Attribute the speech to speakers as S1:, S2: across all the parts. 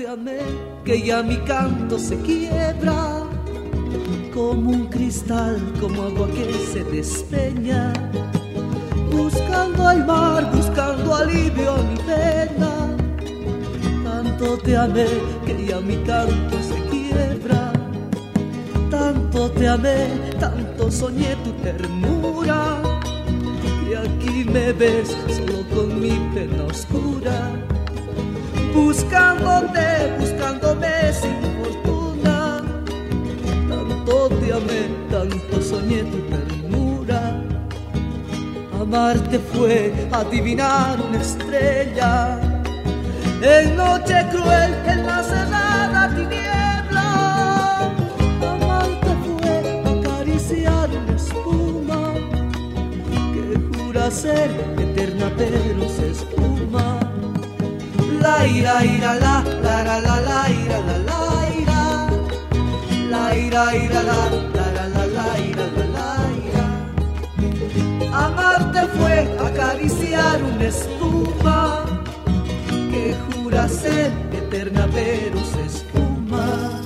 S1: te amé, que ya mi canto se quiebra, como un cristal, como agua que se despeña, buscando al mar, buscando alivio a mi pena. Tanto te amé, que ya mi canto se quiebra. Tanto te amé, tanto soñé tu ternura, que aquí me ves solo con mi pena oscura, buscándote, buscándome sin fortuna. Tanto te amé, tanto soñé tu ternura. Amarte fue adivinar una estrella en noche cruel, en la cerrada tiniebla. Amarte fue acariciar una espuma que jura ser eterna pero se espuma. La ira, ira, la ira, la ira. La ira, ira, la ira, la ira. Amarte fue acariciar una espuma que jura ser eterna pero se esfuma.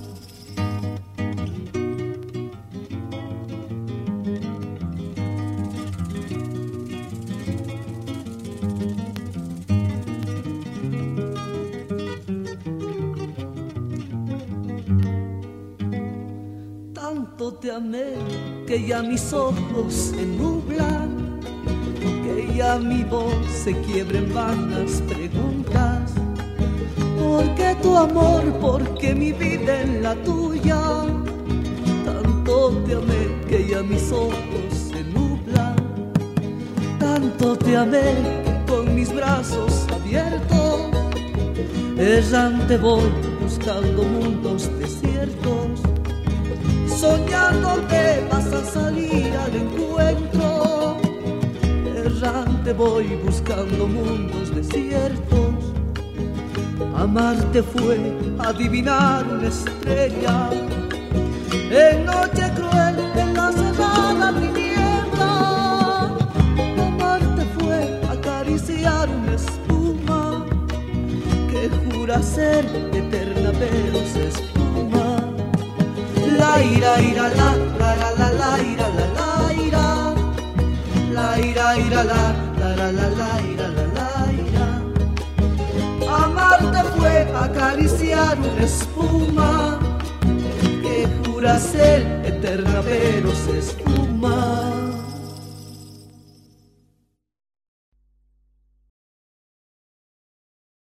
S1: Tanto te amé que ya mis ojos se nublan, que ya mi voz se quiebra en vanas preguntas. ¿Por qué tu amor? ¿Por qué mi vida en la tuya? Tanto te amé que ya mis ojos se nublan. Tanto te amé que con mis brazos abiertos errante voy buscando mundos desiertos. Soñándote vas a salir al encuentro. Errante voy buscando mundos desiertos. Amarte fue adivinar una estrella en noche cruel, en la cerrada tiniebla. Amarte fue acariciar una espuma que jura ser eterna pero se espuma. La ira, ira, la ira, la ira. La ira, ira, la ira, la ira. Amarte fue acariciar una espuma que jura ser eterna pero se espuma.